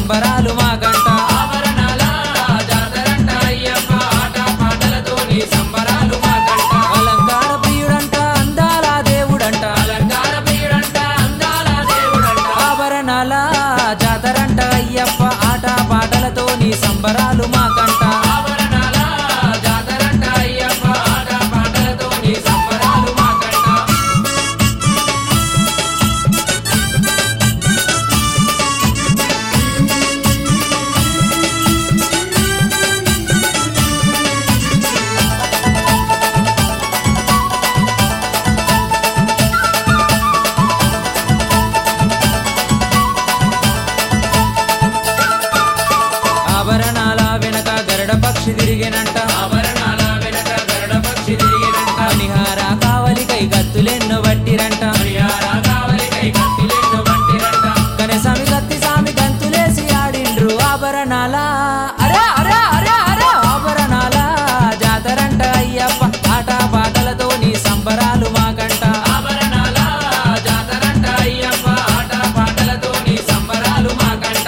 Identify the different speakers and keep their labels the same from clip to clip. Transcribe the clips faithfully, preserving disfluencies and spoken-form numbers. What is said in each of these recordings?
Speaker 1: సంబరాలు మాకంట
Speaker 2: ఆభరణాల జాతరంట అయ్యప్ప ఆట పాటలతో నీ సంబరాలు మాకంట
Speaker 1: అలంకార ప్రియుడంట అందాల దేవుడంట
Speaker 2: అలంకార ప్రియుడంట అందాల దేవుడంట
Speaker 1: ఆభరణాల జాతరంట అయ్యప్ప ఆట పాటలతో నీ సంబరాలు మాకంట
Speaker 2: ఆభరణాల జాతరంట అయ్యప్ప ఆట పాటలతో నీ సంబరాలు మాకంట
Speaker 1: ఆభరణాల వెనక గరుడ పక్షి తిరిగినంట
Speaker 2: ఆభరణాల వెనక గరుడ పక్షి తిరిగినంట
Speaker 1: మణిహార కావలికై గత్తులెన్నో బట్టిరంట
Speaker 2: హరియారా కావలికై కత్తిలెన్నో పట్టిరంట
Speaker 1: కనసామి కత్తి సామి గంతులేసి ఆడిండ్రు ఆభరణాల అరే అరే అరే అరే ఆభరణాల జాతరంట అయ్యప్ప ఆట పాటలతో నీ సంబరాలు మాకంట
Speaker 2: ఆభరణాల జాతరంట అయ్యప్ప ఆట పాటలతో నీ సంబరాలు మాకంట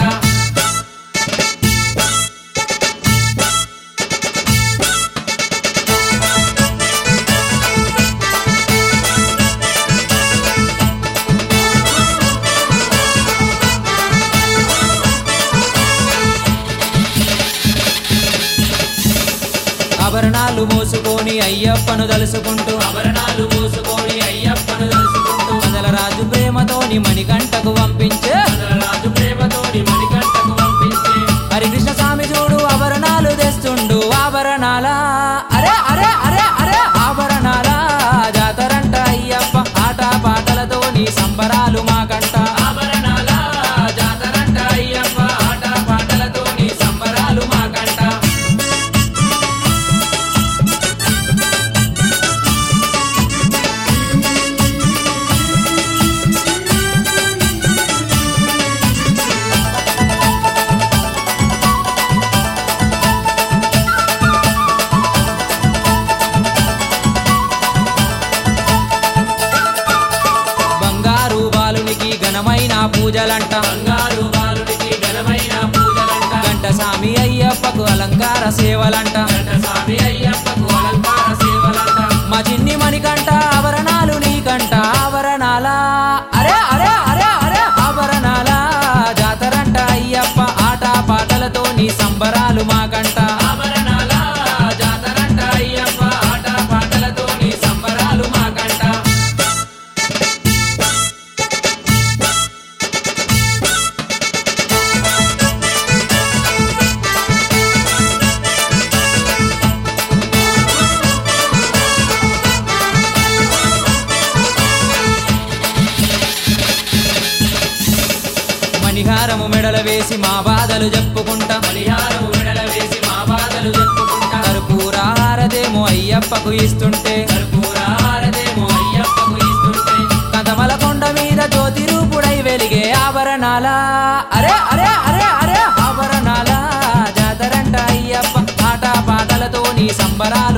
Speaker 1: ఆభరణాలు మోసుకొని అయ్యప్పను తలుసుకుంటూ
Speaker 2: ఆభరణాలు మోసుకొని అయ్యప్పను తలుసుకుంటూ
Speaker 1: మందల రాజు ప్రేమతోని మణికంటకు పంపించే
Speaker 2: రాజు ప్రేమతోని మణికంటకు పంపించే
Speaker 1: హరికృష్ణ స్వామి చూడు ఆభరణాలు తెస్తుండు ఆభరణాల అరే అరే అరే అరే ఆభరణాల జాతరంట అయ్యప్ప ఆట పాటలతో నీ సంబరాలు మాకంట
Speaker 2: ఆభరణాల జాతరంట అయ్యప్ప ఆట పాటలతో నీ సంబరాలు మాకంట
Speaker 1: బంగారు బాలునికి ఘనమైన పూజలంట
Speaker 2: బంగారు బాలుడికి ఘనమైన పూజలంట
Speaker 1: గంటసామి అయ్యప్పకు అలంకార సేవలంట
Speaker 2: గంట స్వామి అయ్యప్పకు అలంకార సేవలంట
Speaker 1: మా చిన్ని మణికంట ఆభరణాలు నీకంట ఆభరణాల అరే అరే అరే అరే ఆభరణాల జాతరంట అయ్యప్ప ఆట పాటలతో నీ సంబరాలు మాకంట
Speaker 2: ఆభరణాల జాతరంట అయ్యప్ప ఆట పాటలతో నీ సంబరాలు మాకంట
Speaker 1: మణిహారము మెడల వేసి మా బాధలు చెప్పుకుంటా
Speaker 2: పరిహారము విడల వేసి మా బాధలు చెప్పుకుంటా
Speaker 1: కర్పూర హారతేమో అయ్యప్పకు ఇస్తుంటే
Speaker 2: కర్పూరారదేమో అయ్యప్పకు ఇస్తుంటే
Speaker 1: కథమల కొండ మీద జ్యోతి రూపుడై వెలిగే ఆభరణాల అరే అరే అరే అరే ఆభరణాల జాతరంట అయ్యప్ప ఆట పాటలతో నీ సంబరాలు